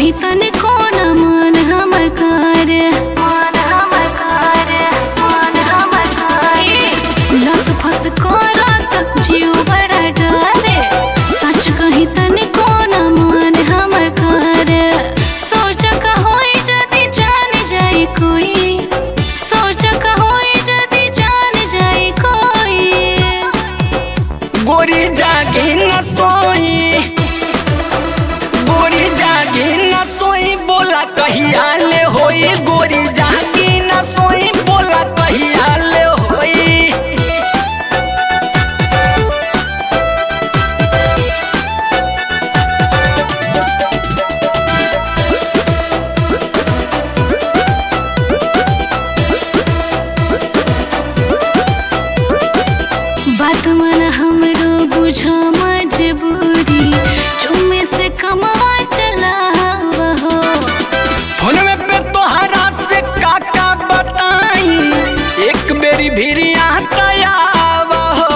कहीं तने कोना मन हमर कर लस फस करत जीव बड़ा डरे सच कहीं तने कोना मन हमर कर सोच का होई जदी जान जाई कोई सोच का होई जदी जान जाई कोई गोरी जागी न सोई गोरी जागी न सोई बोला कहिया ले होई गोरी जागी न सोई बोला कहिया ले होई बात मन हमरो बुझा मजबूरी चुम्मे से कमावा चलावा हो फोन में पे तोहरा से काका बताई एक बेरी भिरिया तयावा हो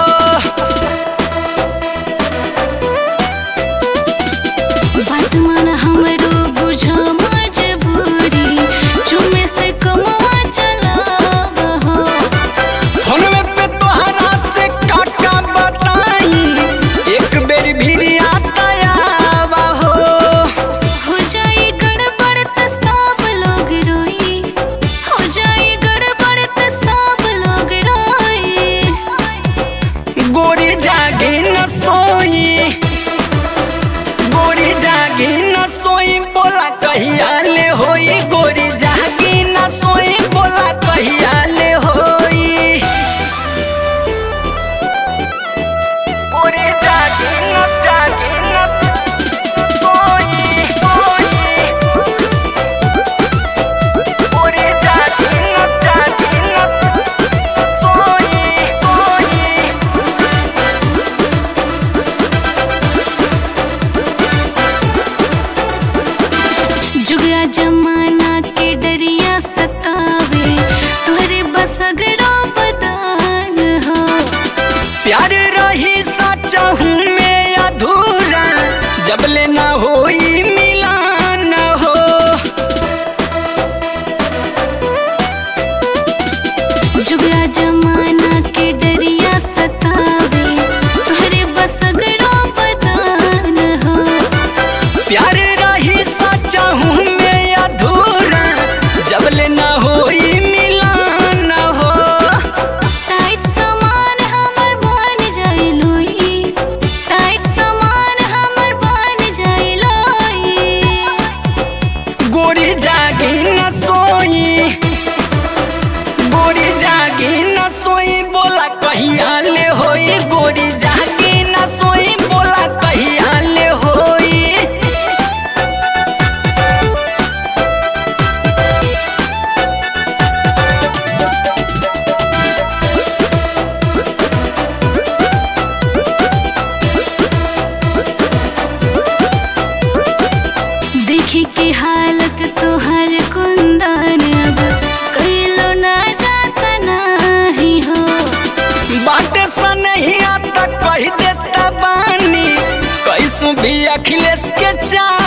बात मन हमरो बुझा मजबूरी चुम्मे से कमावा चलावा हो फोन में पे तोहरा से काका बताई एक बेरी भिरिया तयावा हो जाई गड़बड़ त सब लोग रोई हो जाई गड़बड़ त सब लोग रोई गोरी जागी न सोई गोरी जागी न सोई बोला कहिया ले होई गोरी जागी न सोई बोला कहिया ले होई गोरी जागी न सोई सोई गोरी जागी न सोई सोई जुगरा जमाना के डरिया सतावे तोहरे बस अगरो बदान हो प्यार रही सच्चा हूँ मैं अधूरा जब ले ना होई मिलान हो जुगरा जमाना के डरिया सतावे तोहरे बस अगरो बदान हो प्यार रही सच्चा हूँ मैं अधूरा जब ले ना होई मिलान हो टाइट सामान हमर बन जाई लोई टाइट सामान हमर बन जाई लोई गोरी जागी न सोई गोरी जागी न सोई बोला कहिया ले होई गोरी जागी न सोई बोला कहिया ले होई देखी के हालत तोहर कुंदन अब कइलो ना जाता नाही हो बाटे से नहीं आता कही देता बानी कैसू भी अखिलेश के चा